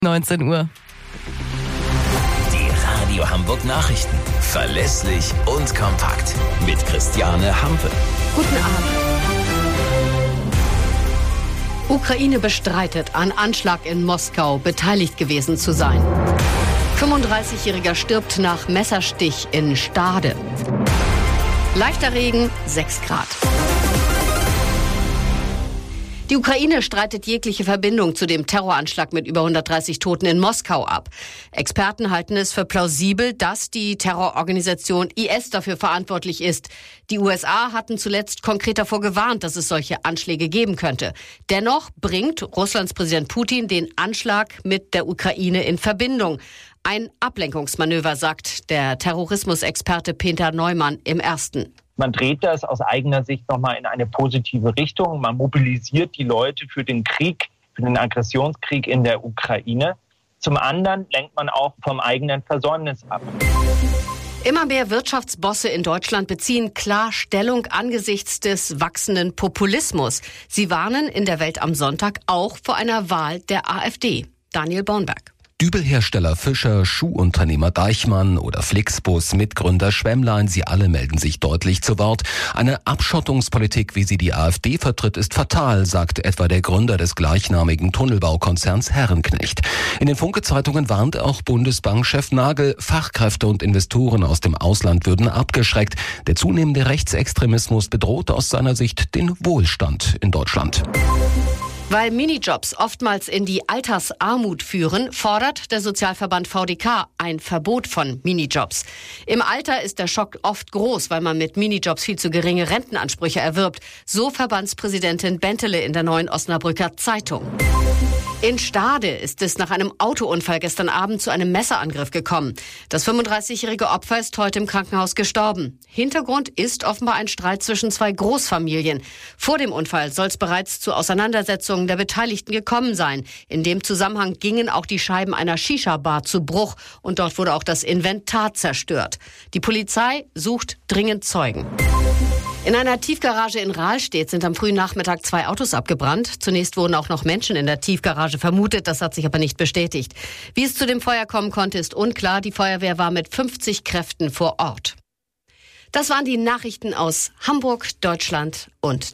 19 Uhr. Die Radio Hamburg Nachrichten. Verlässlich und kompakt. Mit Christiane Hampe. Guten Abend. Ukraine bestreitet, an Anschlag in Moskau beteiligt gewesen zu sein. 35-Jähriger stirbt nach Messerstich in Stade. Leichter Regen, 6 Grad. Die Ukraine streitet jegliche Verbindung zu dem Terroranschlag mit über 130 Toten in Moskau ab. Experten halten es für plausibel, dass die Terrororganisation IS dafür verantwortlich ist. Die USA hatten zuletzt konkret davor gewarnt, dass es solche Anschläge geben könnte. Dennoch bringt Russlands Präsident Putin den Anschlag mit der Ukraine in Verbindung. Ein Ablenkungsmanöver, sagt der Terrorismusexperte Peter Neumann im Ersten. Man dreht das aus eigener Sicht nochmal in eine positive Richtung. Man mobilisiert die Leute für den Krieg, für den Aggressionskrieg in der Ukraine. Zum anderen lenkt man auch vom eigenen Versäumnis ab. Immer mehr Wirtschaftsbosse in Deutschland beziehen klar Stellung angesichts des wachsenden Populismus. Sie warnen in der Welt am Sonntag auch vor einer Wahl der AfD. Daniel Bornberg. Dübelhersteller Fischer, Schuhunternehmer Deichmann oder Flixbus, Mitgründer Schwemmlein, sie alle melden sich deutlich zu Wort. Eine Abschottungspolitik, wie sie die AfD vertritt, ist fatal, sagt etwa der Gründer des gleichnamigen Tunnelbaukonzerns Herrenknecht. In den Funke-Zeitungen warnt auch Bundesbankchef Nagel, Fachkräfte und Investoren aus dem Ausland würden abgeschreckt. Der zunehmende Rechtsextremismus bedroht aus seiner Sicht den Wohlstand in Deutschland. Weil Minijobs oftmals in die Altersarmut führen, fordert der Sozialverband VDK ein Verbot von Minijobs. Im Alter ist der Schock oft groß, weil man mit Minijobs viel zu geringe Rentenansprüche erwirbt. So Verbandspräsidentin Bentele in der Neuen Osnabrücker Zeitung. In Stade ist es nach einem Autounfall gestern Abend zu einem Messerangriff gekommen. Das 35-jährige Opfer ist heute im Krankenhaus gestorben. Hintergrund ist offenbar ein Streit zwischen 2 Großfamilien. Vor dem Unfall soll es bereits zu Auseinandersetzungen der Beteiligten gekommen sein. In dem Zusammenhang gingen auch die Scheiben einer Shisha-Bar zu Bruch und dort wurde auch das Inventar zerstört. Die Polizei sucht dringend Zeugen. In einer Tiefgarage in Rahlstedt sind am frühen Nachmittag 2 Autos abgebrannt. Zunächst wurden auch noch Menschen in der Tiefgarage vermutet, das hat sich aber nicht bestätigt. Wie es zu dem Feuer kommen konnte, ist unklar. Die Feuerwehr war mit 50 Kräften vor Ort. Das waren die Nachrichten aus Hamburg, Deutschland und